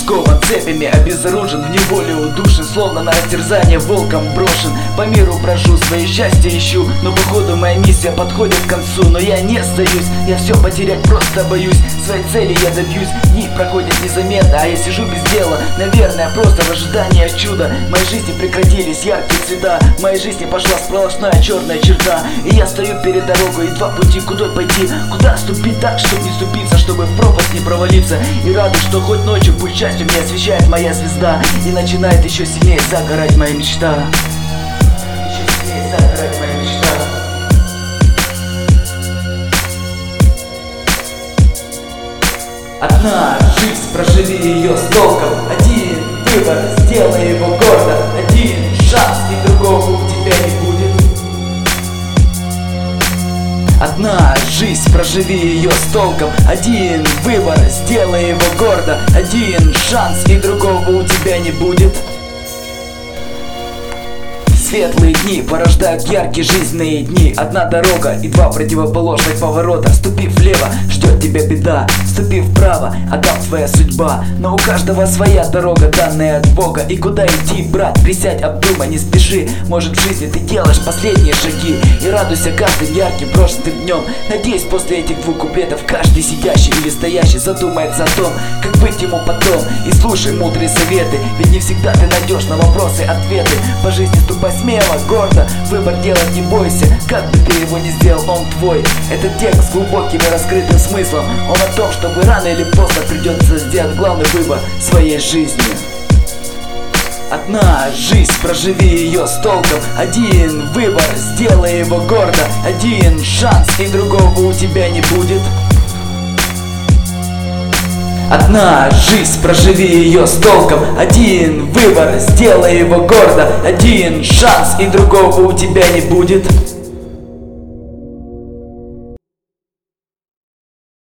Скован цепями, обезоружен, в неволе удушен, словно на растерзание волком брошен. По миру брожу, свои счастья ищу, но походу моя миссия подходит к концу. Но я не сдаюсь, я все потерять просто боюсь. Своей цели я добьюсь, дни проходят незаметно, а я сижу без дела, наверное, просто в ожидании чуда. В моей жизни прекратились яркие цвета, в моей жизни пошла сплошная черная черта. И я стою перед дорогой, и два пути, куда пойти, куда ступить так, чтобы не ступиться, чтобы в пропасть не провалиться. И радуюсь, что хоть ночью путь счастья мне освещает моя звезда, и начинает еще сильнее загорать моя мечта. Еще сильнее загорать моя мечта. Одна жизнь, проживи ее с толком. Один выбор, сделай его гордо. Один шанс, и другого у тебя не будет. Одна жизнь, проживи ее с толком. Один выбор, сделай его гордо. Один шанс, и другого у тебя не будет. Светлые дни порождают яркие жизненные дни. Одна дорога и два противоположных поворота. Ступив влево, ждет тебя беда. Ступив вправо, а там твоя судьба. Но у каждого своя дорога, данная от Бога. И куда идти, брат? Присядь, обдумай, не спеши. Может, в жизни ты делаешь последние шаги. И радуйся каждым ярким прожитым днем. Надеюсь, после этих двух куплетов каждый сидящий или стоящий задумается о том, как быть ему потом. И слушай мудрые советы, ведь не всегда ты найдешь на вопросы ответы. По жизни ступай смело, гордо, выбор делать не бойся. Как бы ты его ни сделал, он твой. Этот текст с глубоким и раскрытым смыслом. Он о том, чтобы рано или поздно придется сделать главный выбор своей жизни. Одна жизнь, проживи ее с толком. Один выбор, сделай его гордо. Один шанс, и другого у тебя не будет. Одна жизнь, проживи ее с толком. Один выбор, сделай его гордо. Один шанс, и другого у тебя не будет.